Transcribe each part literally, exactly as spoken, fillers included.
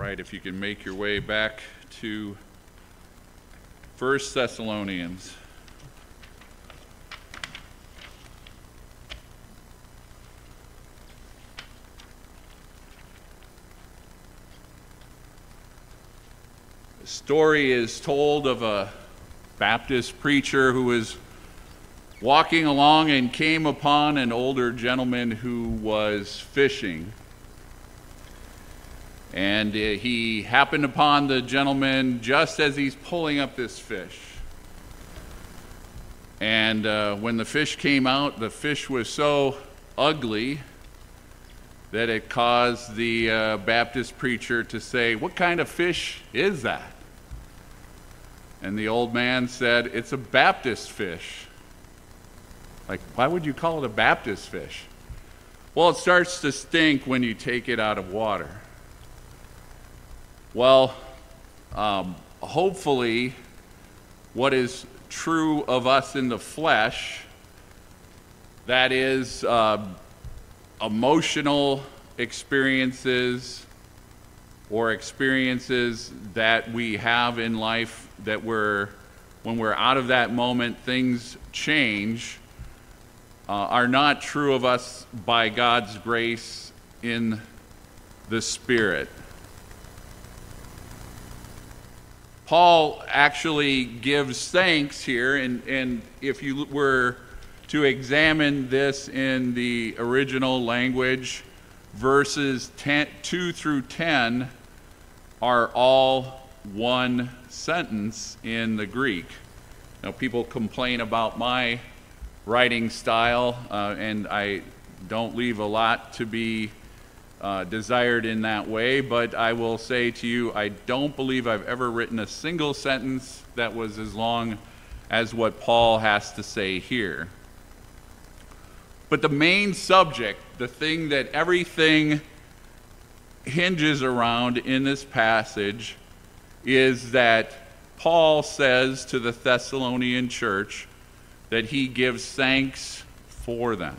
right, if you can make your way back to First Thessalonians. The story is told of a Baptist preacher who was walking along and came upon an older gentleman who was fishing. And uh, he happened upon the gentleman just as he's pulling up this fish. And uh, when the fish came out, the fish was so ugly that it caused the uh, Baptist preacher to say, "What kind of fish is that?" And the old man said, "It's a Baptist fish." Like, why would you call it a Baptist fish? Well, it starts to stink when you take it out of water. Well, um, hopefully, what is true of us in the flesh, that is uh, emotional experiences or experiences that we have in life that we're, when we're out of that moment, things change, uh, are not true of us by God's grace in the Spirit. Paul actually gives thanks here, and, and if you were to examine this in the original language, verses ten, two through ten are all one sentence in the Greek. Now, people complain about my writing style, uh, and I don't leave a lot to be Uh, desired in that way, but I will say to you, I don't believe I've ever written a single sentence that was as long as what Paul has to say here. But the main subject, the thing that everything hinges around in this passage, is that Paul says to the Thessalonian church that he gives thanks for them.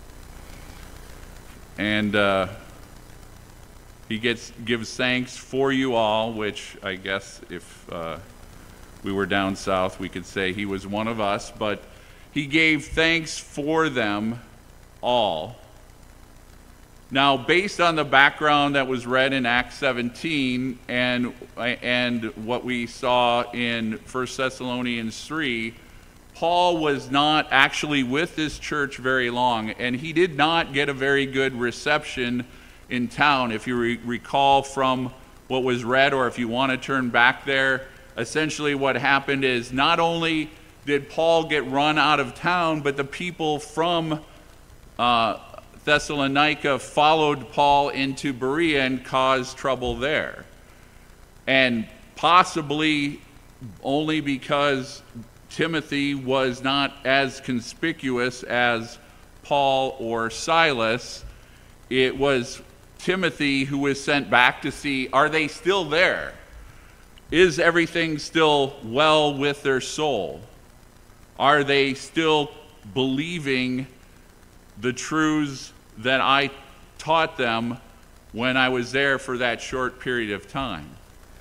And uh, He gets gives thanks for you all, which I guess if uh, we were down south, we could say he was one of us, but he gave thanks for them all. Now, based on the background that was read in Acts seventeen and, and what we saw in First Thessalonians three, Paul was not actually with this church very long, and he did not get a very good reception in town. If you re- recall from what was read, or if you want to turn back there, essentially what happened is not only did Paul get run out of town, but the people from uh, Thessalonica followed Paul into Berea and caused trouble there. And possibly only because Timothy was not as conspicuous as Paul or Silas, it was Timothy who was sent back to see, are they still there? Is everything still well with their soul? Are they still believing the truths that I taught them when I was there for that short period of time?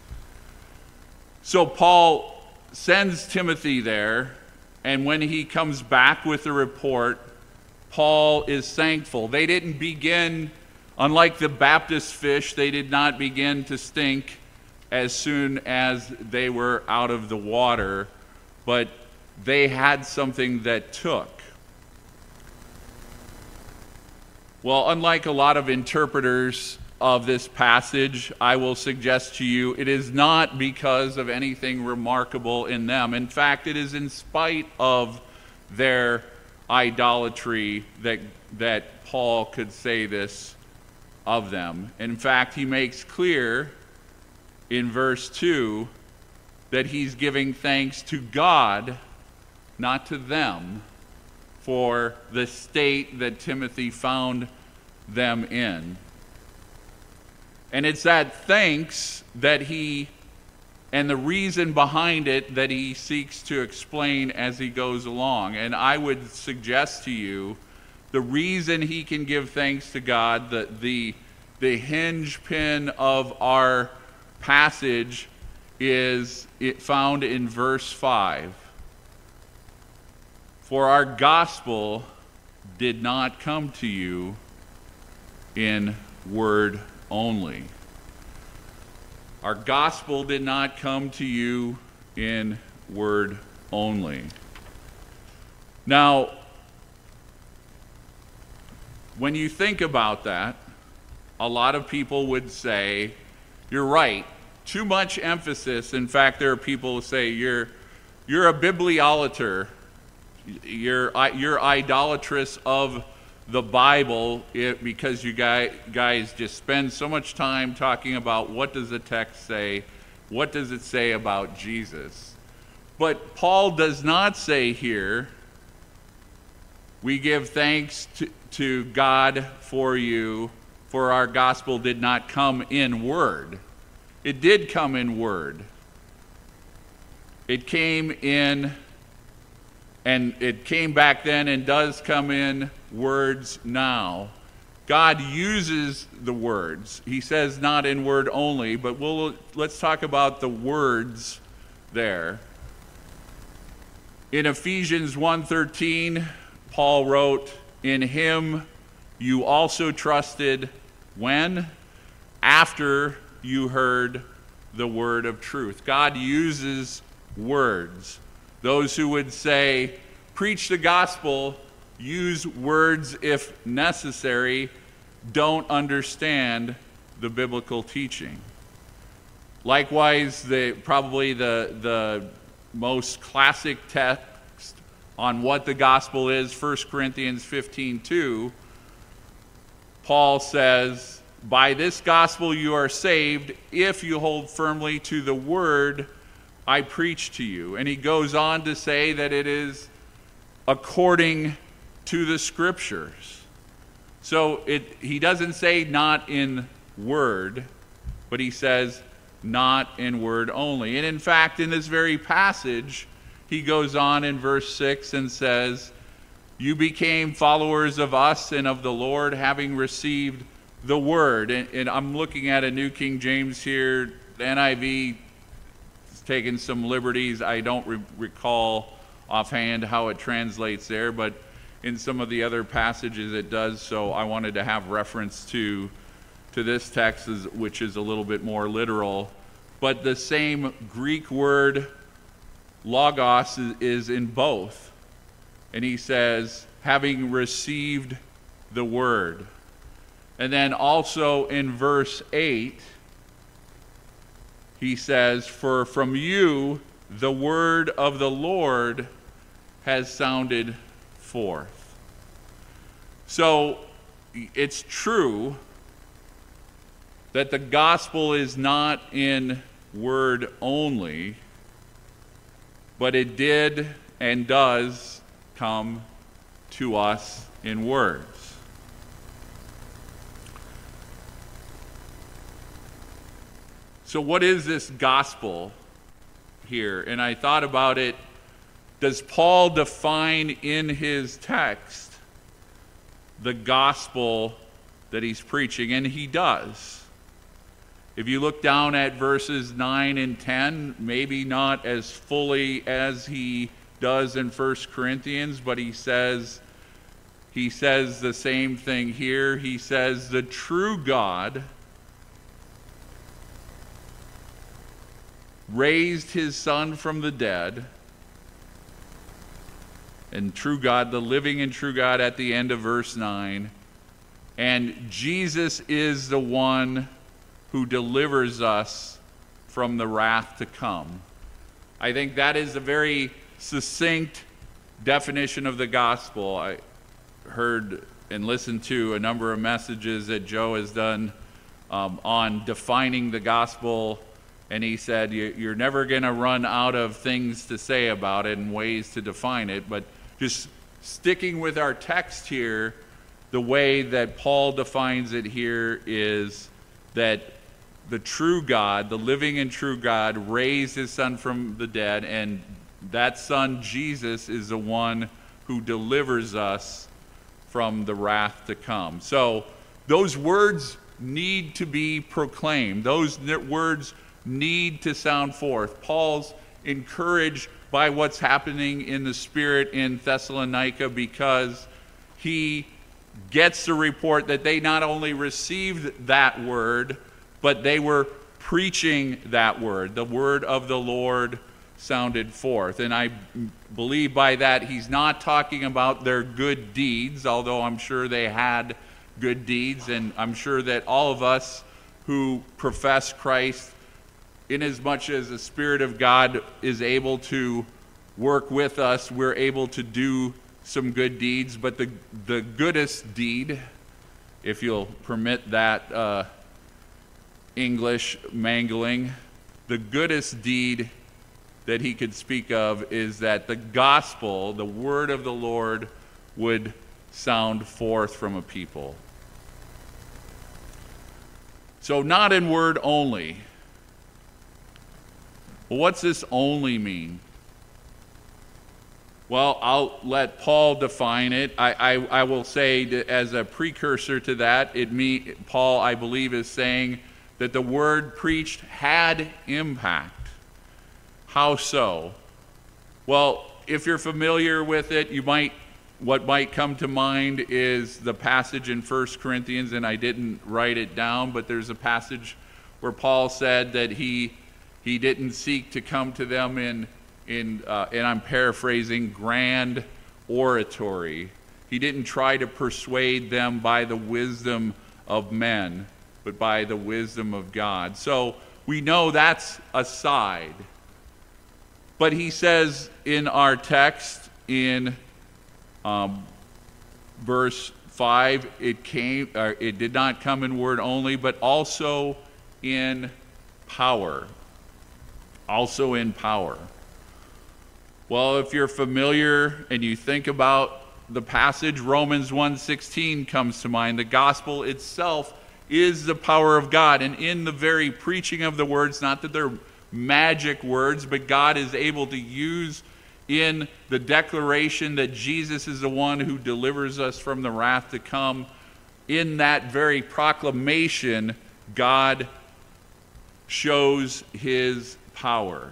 So Paul sends Timothy there, and when he comes back with the report, Paul is thankful. They didn't begin, unlike the Baptist fish, they did not begin to stink as soon as they were out of the water, but they had something that took. Well, unlike a lot of interpreters of this passage, I will suggest to you it is not because of anything remarkable in them. In fact, it is in spite of their idolatry that that Paul could say this of them. In fact, he makes clear in verse two that he's giving thanks to God, not to them, for the state that Timothy found them in. And it's that thanks that he, and the reason behind it, that he seeks to explain as he goes along. And I would suggest to you, the reason he can give thanks to God, the the, the hinge pin of our passage is it found in verse five. For our gospel did not come to you in word only. Our gospel did not come to you in word only. Now, when you think about that, a lot of people would say, you're right, too much emphasis. In fact, there are people who say, you're, you're a bibliolater, you're, you're idolatrous of the Bible it, because you guys, guys just spend so much time talking about what does the text say, what does it say about Jesus. But Paul does not say here, we give thanks to, to God for you, for our gospel did not come in word. It did come in word. It came in, and it came back then and does come in words now. God uses the words. He says not in word only, but we'll let's talk about the words there. In Ephesians one thirteen, Paul wrote, in him you also trusted when? After you heard the word of truth. God uses words. Those who would say, preach the gospel, use words if necessary, don't understand the biblical teaching. Likewise, the, probably the, the most classic text on what the gospel is, First Corinthians fifteen two, Paul says, by this gospel you are saved if you hold firmly to the word I preach to you. And he goes on to say that it is according to the scriptures. So it, he doesn't say not in word, but he says not in word only. And in fact, in this very passage, he goes on in verse six and says, you became followers of us and of the Lord, having received the word. And, and I'm looking at a New King James here. The N I V is taking some liberties. I don't re- recall offhand how it translates there, but in some of the other passages it does. So I wanted to have reference to, to this text, which is a little bit more literal. But the same Greek word, logos, is, is in both. And he says, having received the word. And then also in verse eight, he says, for from you the word of the Lord has sounded forth. So it's true that the gospel is not in word only, but it did and does come to us in words. So what is this gospel here? And I thought about it. Does Paul define in his text the gospel that he's preaching? And he does. If you look down at verses nine and ten, maybe not as fully as he does in First Corinthians, but he says he says the same thing here. He says the true God raised his son from the dead, and true God, the living and true God at the end of verse nine, and Jesus is the one who delivers us from the wrath to come. I think that is a very succinct definition of the gospel. I heard and listened to a number of messages that Joe has done um, on defining the gospel, and he said you're never going to run out of things to say about it and ways to define it, but just sticking with our text here, the way that Paul defines it here is that the true God, the living and true God, raised his son from the dead, and that son, Jesus, is the one who delivers us from the wrath to come. So those words need to be proclaimed. Those words need to sound forth. Paul's encouraged by what's happening in the Spirit in Thessalonica because he gets the report that they not only received that word, but they were preaching that word. The word of the Lord sounded forth. And I believe by that he's not talking about their good deeds, although I'm sure they had good deeds, and I'm sure that all of us who profess Christ, inasmuch as the Spirit of God is able to work with us, we're able to do some good deeds. But the the goodest deed, if you'll permit that uh, English mangling, the goodest deed that he could speak of is that the gospel, the word of the Lord, would sound forth from a people. So not in word only. Well, what's this only mean? Well, I'll let Paul define it. I, I, I will say that as a precursor to that, it me, Paul, I believe, is saying that the word preached had impact. How so? Well, if you're familiar with it, you might, what might come to mind is the passage in First Corinthians, and I didn't write it down, but there's a passage where Paul said that he he didn't seek to come to them in in uh, and I'm paraphrasing, grand oratory. He didn't try to persuade them by the wisdom of men, but by the wisdom of God. So we know that's a side. But he says in our text in um, verse five, it came, or it did not come in word only, but also in power. Also in power. Well, if you're familiar and you think about the passage, Romans one sixteen comes to mind. The gospel itself is the power of God. And in the very preaching of the words, not that they're magic words, but God is able to use in the declaration that Jesus is the one who delivers us from the wrath to come. In that very proclamation, God shows his power.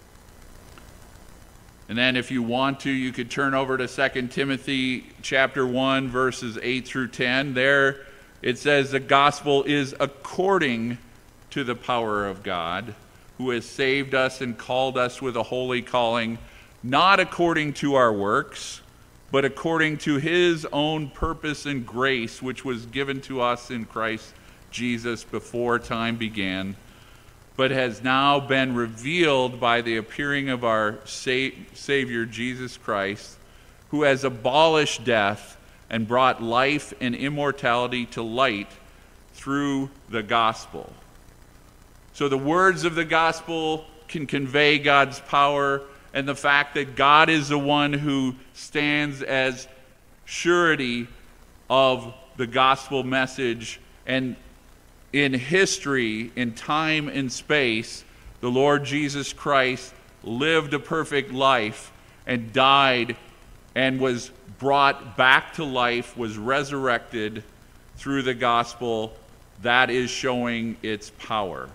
And then if you want to, you could turn over to Second Timothy chapter one, verses eight through ten. There it says the gospel is according to the power of God, who has saved us and called us with a holy calling, not according to our works, but according to his own purpose and grace, which was given to us in Christ Jesus before time began, but has now been revealed by the appearing of our Sa- Savior Jesus Christ, who has abolished death and brought life and immortality to light through the gospel. So the words of the gospel can convey God's power, and the fact that God is the one who stands as surety of the gospel message. And in history, in time and space, the Lord Jesus Christ lived a perfect life and died and was brought back to life, was resurrected through the gospel. That is showing its power.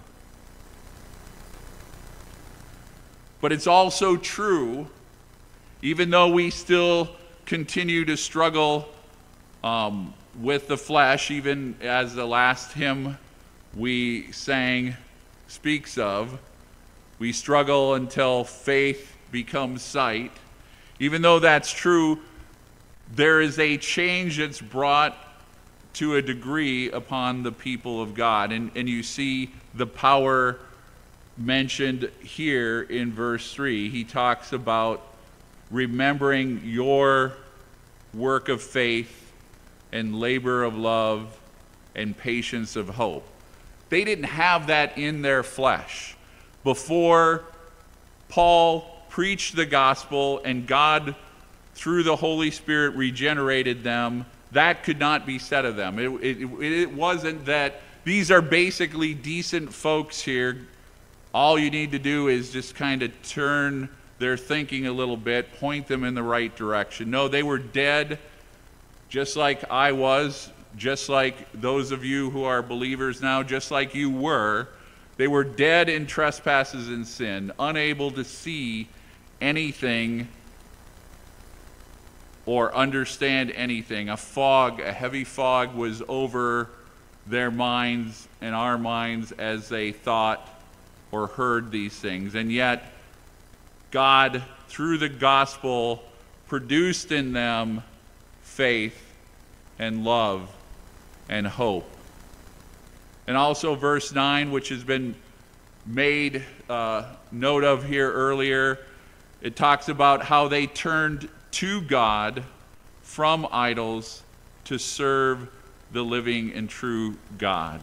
But it's also true, even though we still continue to struggle um, with the flesh, even as the last hymn we sang speaks of, we struggle until faith becomes sight. Even though that's true, there is a change that's brought to a degree upon the people of God. And, and you see the power mentioned here in verse three. He talks about remembering your work of faith and labor of love and patience of hope. They didn't have that in their flesh. Before Paul preached the gospel and God, through the Holy Spirit, regenerated them, that could not be said of them. It, it, it wasn't that these are basically decent folks here. All you need to do is just kind of turn their thinking a little bit, point them in the right direction. No, they were dead, just like I was, just like those of you who are believers now, just like you were. They were dead in trespasses and sin, unable to see anything or understand anything. A fog, a heavy fog was over their minds and our minds as they thought or heard these things. And yet, God, through the gospel, produced in them faith and love and hope. And also verse nine, which has been made uh, note of here earlier, it talks about how they turned to God from idols to serve the living and true God.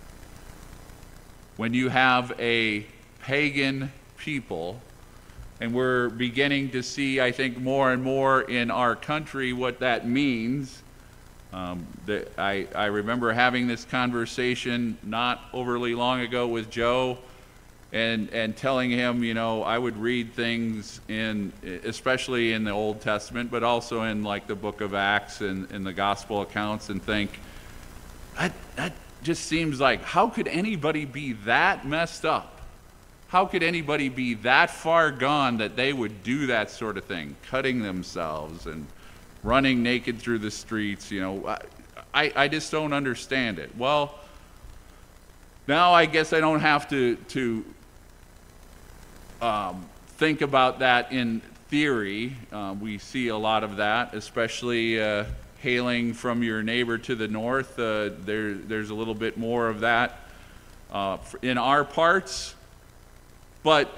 When you have a pagan people, and we're beginning to see, I think, more and more in our country what that means. Um, the, I, I remember having this conversation not overly long ago with Joe, and and telling him, you know, I would read things in, especially in the Old Testament, but also in like the book of Acts and, and the gospel accounts, and think, that, that just seems like, how could anybody be that messed up? How could anybody be that far gone that they would do that sort of thing, cutting themselves and running naked through the streets? You know, I, I just don't understand it. Well, now I guess I don't have to, to um, think about that in theory. Uh, we see a lot of that, especially uh, hailing from your neighbor to the north. Uh, there, there's a little bit more of that uh, in our parts. But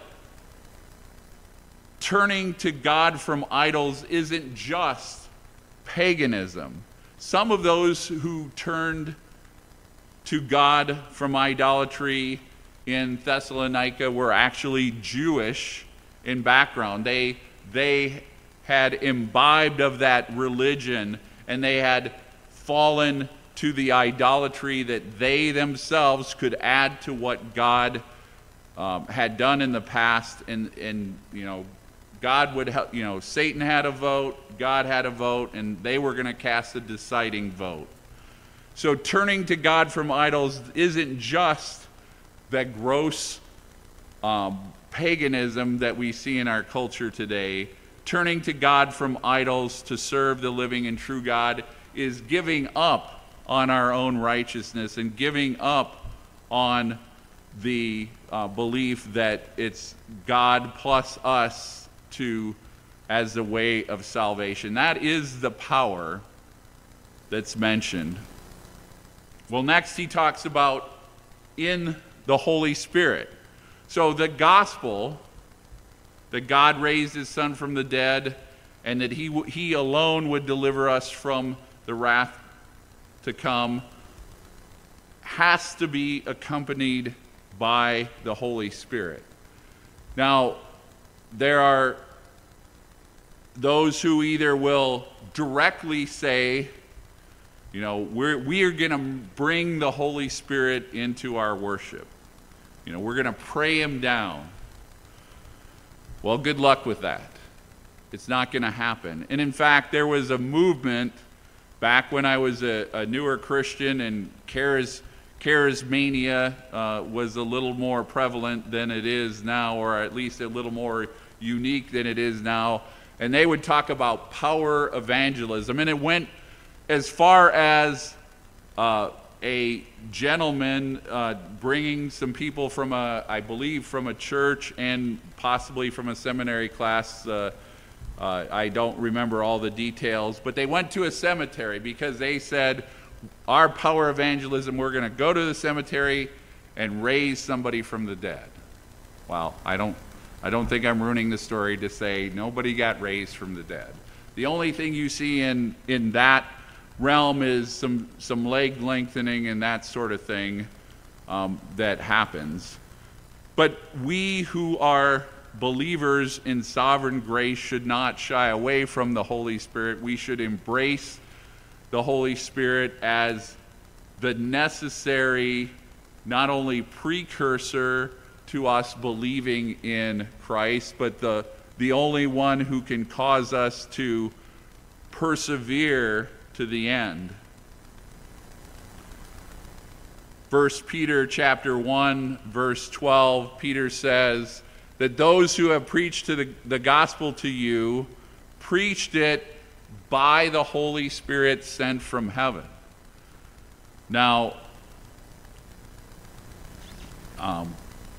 turning to God from idols isn't just paganism. Some of those who turned to God from idolatry in Thessalonica were actually Jewish in background. They, they had imbibed of that religion, and they had fallen to the idolatry that they themselves could add to what God Um, had done in the past. And, and you know, God would help, you know, Satan had a vote, God had a vote, and they were going to cast a deciding vote. So turning to God from idols isn't just that gross um, paganism that we see in our culture today. Turning to God from idols to serve the living and true God is giving up on our own righteousness and giving up on the uh, belief that it's God plus us to as the way of salvation. That is the power that's mentioned. Well, next he talks about in the Holy Spirit. So the gospel that God raised his Son from the dead, and that he he alone would deliver us from the wrath to come, has to be accompanied by the Holy Spirit. Now, there are those who either will directly say, you know, we're, we are going to bring the Holy Spirit into our worship. You know, we're going to pray him down. Well, good luck with that. It's not going to happen. And in fact, there was a movement back when I was a, a newer Christian, and charis, charismania uh, was a little more prevalent than it is now, or at least a little more unique than it is now. And they would talk about power evangelism. And it went as far as uh, a gentleman uh, bringing some people from a, I believe, from a church and possibly from a seminary class. Uh, uh, I don't remember all the details, but they went to a cemetery because they said, our power evangelism, we're going to go to the cemetery and raise somebody from the dead. Well, I don't, I don't think I'm ruining the story to say nobody got raised from the dead. The only thing you see in, in that realm is some, some leg lengthening and that sort of thing um, that happens. But we who are believers in sovereign grace should not shy away from the Holy Spirit. We should embrace the Holy Spirit as the necessary, not only precursor to us believing in Christ, but the, the only one who can cause us to persevere to the end. First Peter chapter one, verse twelve, Peter says that those who have preached to the, the gospel to you, preached it by the Holy Spirit sent from heaven. Now, um,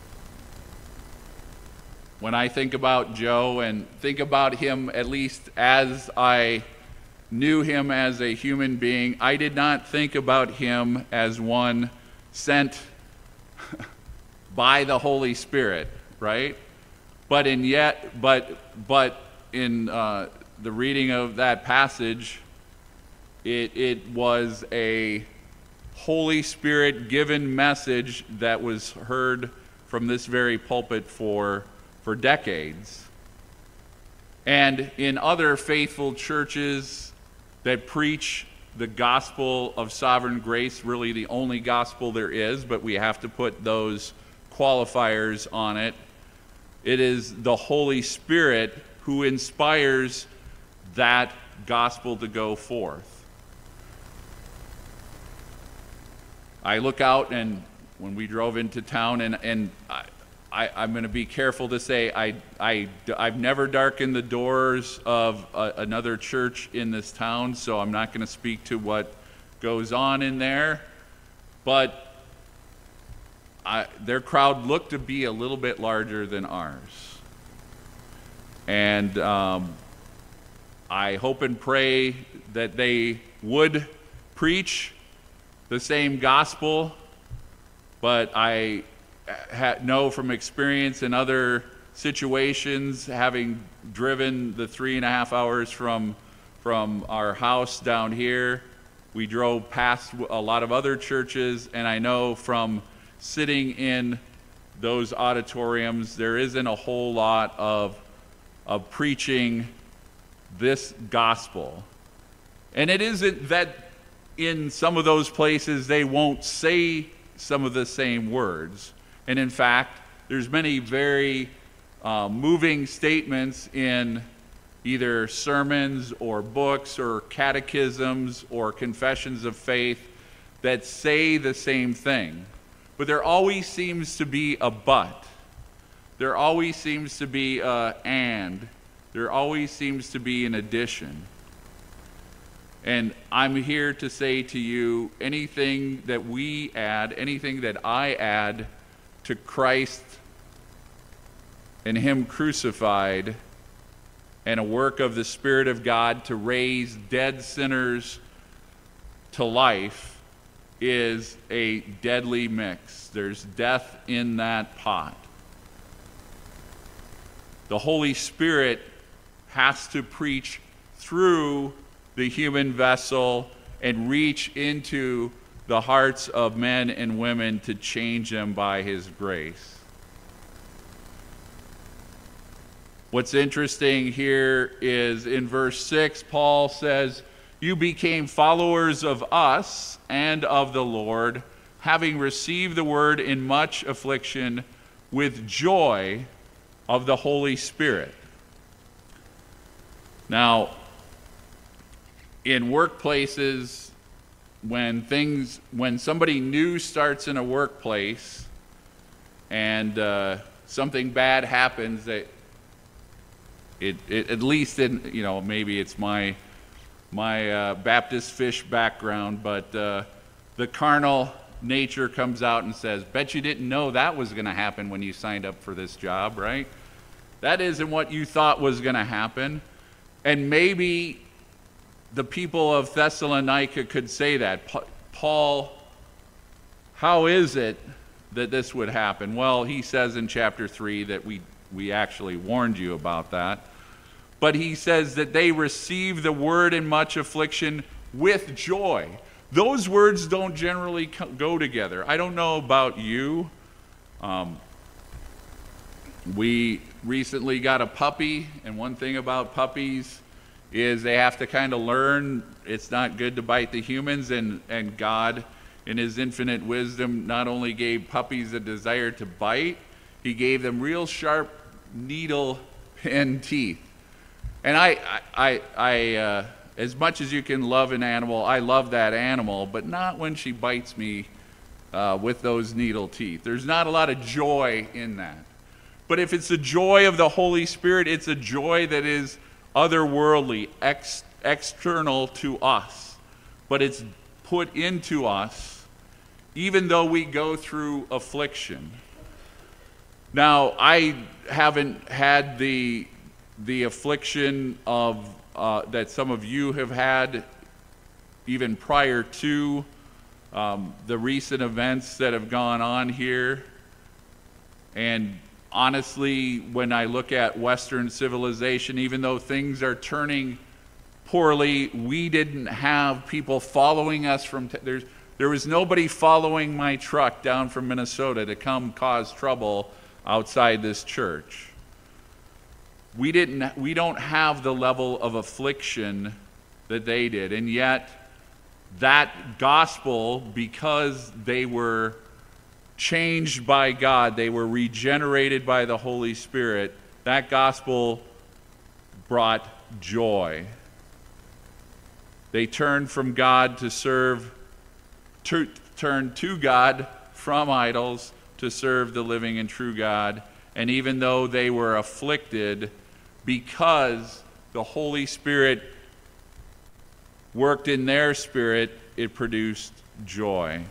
when I think about Joe and think about him, at least as I knew him as a human being, I did not think about him as one sent by the Holy Spirit, right? But in yet, but but in uh, the reading of that passage, it it was a Holy Spirit given message that was heard from this very pulpit for for decades. And in other faithful churches that preach the gospel of sovereign grace, really the only gospel there is, but we have to put those qualifiers on it. It is the Holy Spirit who inspires that gospel to go forth. I look out, and when we drove into town, and, and I, I, I'm going to be careful to say I, I, I've never darkened the doors of a, another church in this town, so I'm not going to speak to what goes on in there. But I, their crowd looked to be a little bit larger than ours. And um, I hope and pray that they would preach the same gospel, but I ha- know from experience in other situations, having driven the three and a half hours from from our house down here, we drove past a lot of other churches, and I know from sitting in those auditoriums, there isn't a whole lot of of preaching this gospel. And it isn't that in some of those places they won't say some of the same words. And in fact, there's many very uh, moving statements in either sermons or books or catechisms or confessions of faith that say the same thing. But there always seems to be a but. There always seems to be a and. There always seems to be an addition. And I'm here to say to you, anything that we add, anything that I add to Christ and Him crucified, and a work of the Spirit of God to raise dead sinners to life, is a deadly mix. There's death in that pot. The Holy Spirit has to preach through the human vessel and reach into the hearts of men and women to change them by His grace. What's interesting here is in verse six, Paul says, "You became followers of us and of the Lord, having received the word in much affliction with joy of the Holy Spirit." Now, in workplaces, when things, when somebody new starts in a workplace and uh, something bad happens, that it, it at least in, you know, maybe it's my my uh, Baptist fish background, but uh, the carnal nature comes out and says, "Bet you didn't know that was going to happen when you signed up for this job, right? That isn't what you thought was going to happen." And maybe the people of Thessalonica could say that. Paul, how is it that this would happen? Well, he says in chapter three that we, we actually warned you about that. But he says that they receive the word in much affliction with joy. Those words don't generally go together. I don't know about you. Um, we recently got a puppy, and one thing about puppies is they have to kind of learn it's not good to bite the humans, and, and God, in His infinite wisdom, not only gave puppies a desire to bite, He gave them real sharp needle pen teeth. And I, I, I, uh, as much as you can love an animal, I love that animal, but not when she bites me uh, with those needle teeth. There's not a lot of joy in that. But if it's the joy of the Holy Spirit, it's a joy that is otherworldly, ex- external to us. But it's put into us even though we go through affliction. Now, I haven't had the, the affliction of uh, that some of you have had even prior to um, the recent events that have gone on here. And honestly, when I look at Western civilization, even though things are turning poorly, we didn't have people following us from, t- there's, there was nobody following my truck down from Minnesota to come cause trouble outside this church. We didn't, we don't have the level of affliction that they did, and yet that gospel, because they were changed by God, they were regenerated by the Holy Spirit, that gospel brought joy. They turned from God to serve, to, turned to God from idols to serve the living and true God. And even though they were afflicted, because the Holy Spirit worked in their spirit, it produced joy.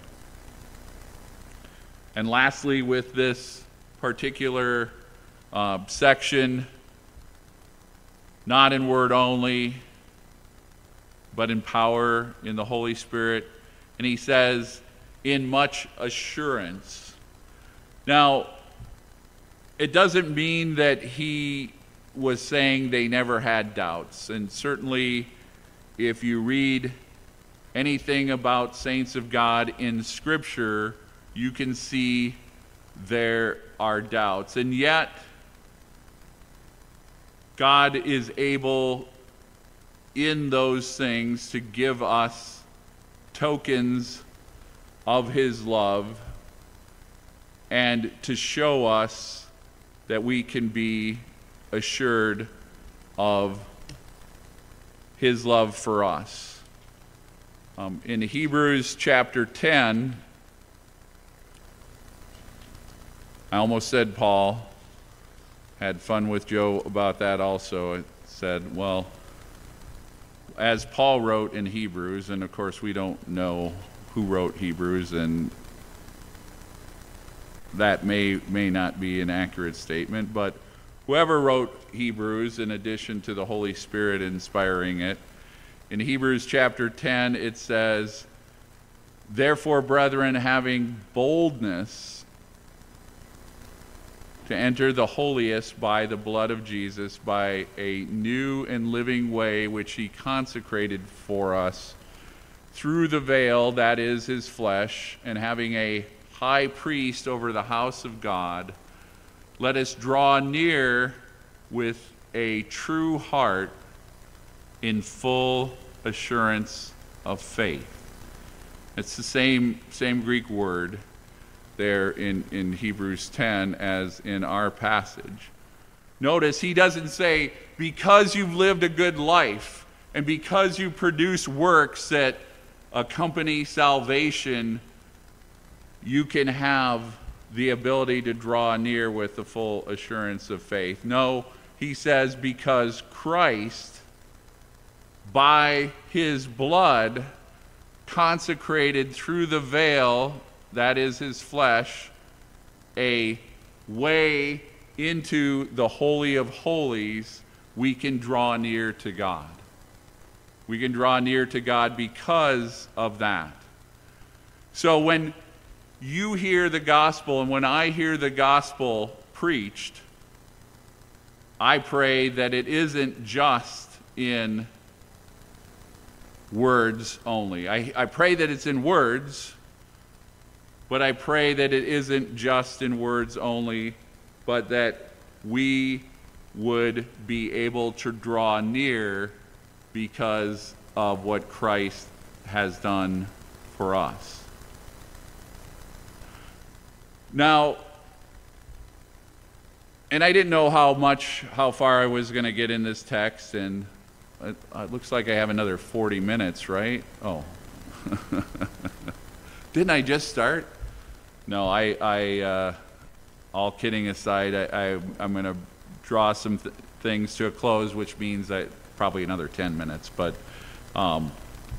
And lastly, with this particular uh, section, not in word only, but in power, in the Holy Spirit. And he says, in much assurance. Now, it doesn't mean that he was saying they never had doubts. And certainly, if you read anything about saints of God in Scripture, you can see there are doubts. And yet, God is able in those things to give us tokens of his love and to show us that we can be assured of his love for us. Um, in Hebrews chapter ten, I almost said Paul, had fun with Joe about that also. I said, well, as Paul wrote in Hebrews, and of course we don't know who wrote Hebrews, and that may may not be an accurate statement, but whoever wrote Hebrews, in addition to the Holy Spirit inspiring it, in Hebrews chapter ten it says, therefore, brethren, having boldness to enter the holiest by the blood of Jesus, by a new and living way which he consecrated for us through the veil, that is his flesh, and having a high priest over the house of God, let us draw near with a true heart in full assurance of faith. It's the same, same Greek word there in, in Hebrews ten as in our passage. Notice he doesn't say, because you've lived a good life and because you produce works that accompany salvation, you can have the ability to draw near with the full assurance of faith. No, he says, because Christ, by his blood, consecrated through the veil, that is his flesh, a way into the Holy of Holies, we can draw near to God. We can draw near to God because of that. So when you hear the gospel, and when I hear the gospel preached, I pray that it isn't just in words only. I, I pray that it's in words, but I pray that it isn't just in words only, but that we would be able to draw near because of what Christ has done for us. Now, and I didn't know how much, how far I was going to get in this text, and it, it looks like I have another forty minutes, right? Oh. Didn't I just start? no, I, I uh, all kidding aside, I, I, I'm going to draw some th- things to a close, which means that probably another ten minutes. But um,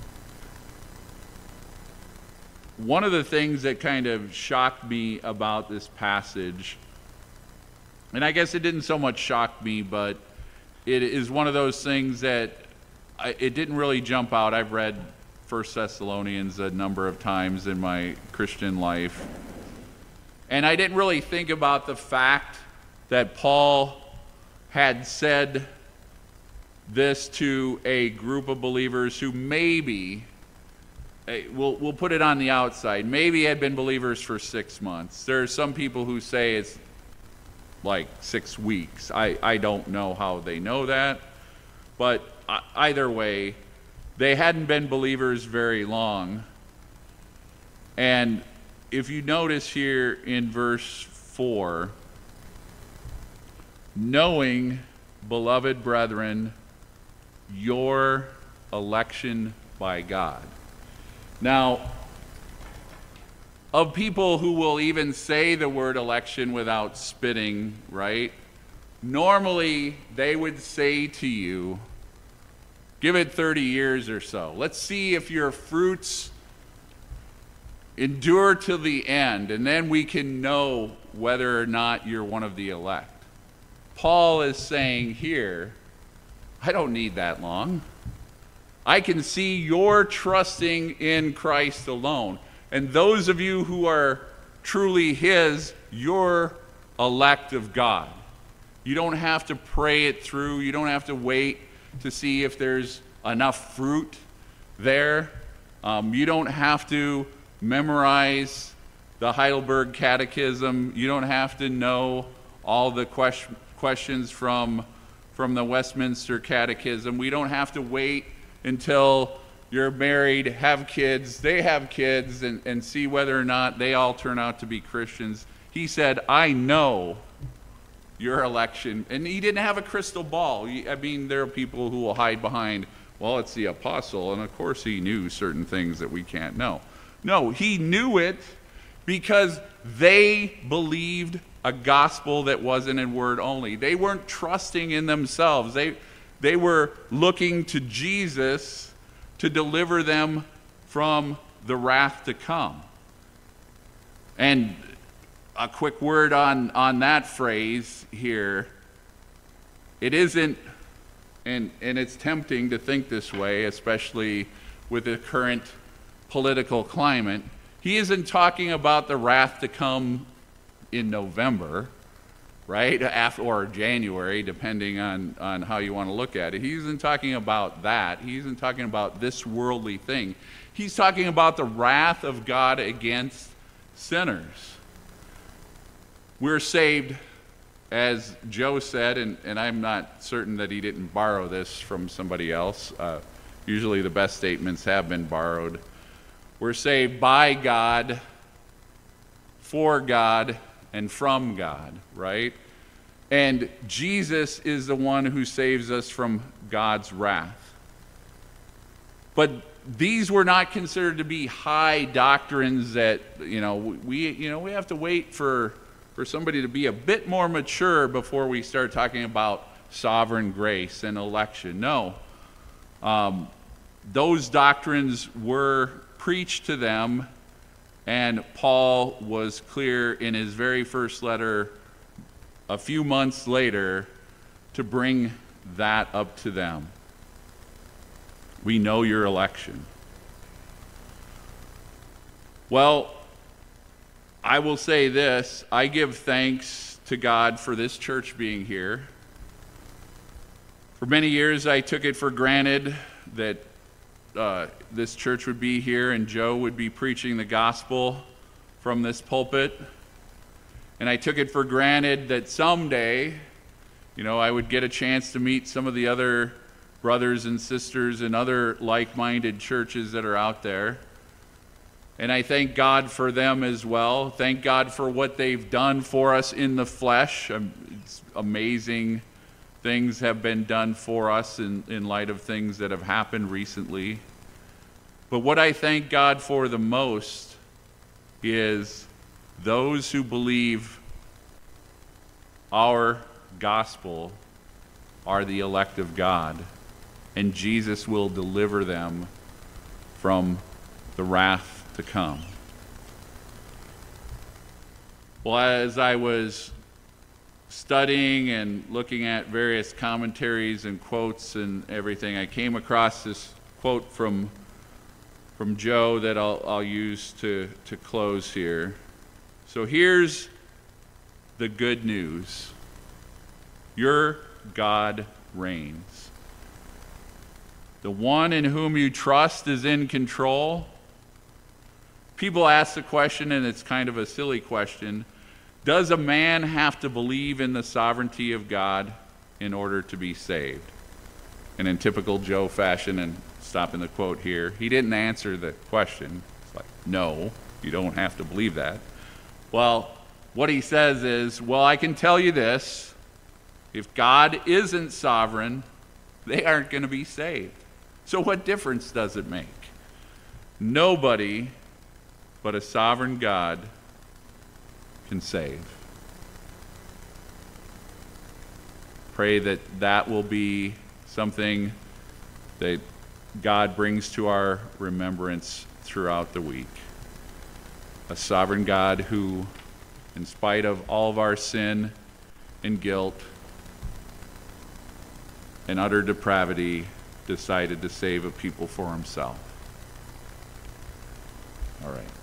one of the things that kind of shocked me about this passage, and I guess it didn't so much shock me, but it is one of those things that I, it didn't really jump out. I've read First Thessalonians a number of times in my Christian life, and I didn't really think about the fact that Paul had said this to a group of believers who maybe, we'll, we'll put it on the outside, maybe had been believers for six months. There are some people who say it's like six weeks. I, I don't know how they know that, but either way, they hadn't been believers very long. And if you notice here in verse four, knowing, beloved brethren, your election by God. Now, of people who will even say the word election without spitting, right? Normally, they would say to you, give it thirty years or so. Let's see if your fruits endure to the end, and then we can know whether or not you're one of the elect. Paul is saying here, I don't need that long. I can see you're trusting in Christ alone. And those of you who are truly his, you're elect of God. You don't have to pray it through. You don't have to wait to see if there's enough fruit there. Um, you don't have to memorize the Heidelberg Catechism. You don't have to know all the question, questions from, from the Westminster Catechism. We don't have to wait until you're married, have kids, they have kids, and, and see whether or not they all turn out to be Christians. He said, I know your election. And he didn't have a crystal ball. I mean, there are people who will hide behind, well, it's the apostle, and of course he knew certain things that we can't know. No, he knew it because they believed a gospel that wasn't in word only. They weren't trusting in themselves. They, they were looking to Jesus to deliver them from the wrath to come. And a quick word on, on that phrase here. It isn't, and, and it's tempting to think this way, especially with the current political climate. He isn't talking about the wrath to come in November, right? After, or January, depending on, on how you want to look at it. He isn't talking about that. He isn't talking about this worldly thing. He's talking about the wrath of God against sinners. We're saved, as Joe said, and, and I'm not certain that he didn't borrow this from somebody else. Uh, usually the best statements have been borrowed. We're saved by God, for God, and from God, right? And Jesus is the one who saves us from God's wrath. But these were not considered to be high doctrines that, you know, we you know, we have to wait for, for somebody to be a bit more mature before we start talking about sovereign grace and election. No. Um, those doctrines were preached to them, and Paul was clear in his very first letter a few months later to bring that up to them. We know your election. Well, I will say this. I give thanks to God for this church being here. For many years, I took it for granted that uh, this church would be here and Joe would be preaching the gospel from this pulpit. And I took it for granted that someday, you know, I would get a chance to meet some of the other brothers and sisters in other like-minded churches that are out there. And I thank God for them as well. Thank God for what they've done for us in the flesh. It's amazing things have been done for us in, in light of things that have happened recently. But what I thank God for the most is those who believe our gospel are the elect of God, and Jesus will deliver them from the wrath to come. Well, as I was studying and looking at various commentaries and quotes and everything, I came across this quote from from Joe that I'll, I'll use to, to close here. So here's the good news. Your God reigns. The one in whom you trust is in control. People ask the question, and it's kind of a silly question, does a man have to believe in the sovereignty of God in order to be saved? And in typical Joe fashion, and stopping the quote here, he didn't answer the question. It's like, no, you don't have to believe that. Well, what he says is, well, I can tell you this, if God isn't sovereign, they aren't going to be saved. So what difference does it make? Nobody but a sovereign God can save. Pray that that will be something that God brings to our remembrance throughout the week. A sovereign God who, in spite of all of our sin and guilt and utter depravity, decided to save a people for himself. All right.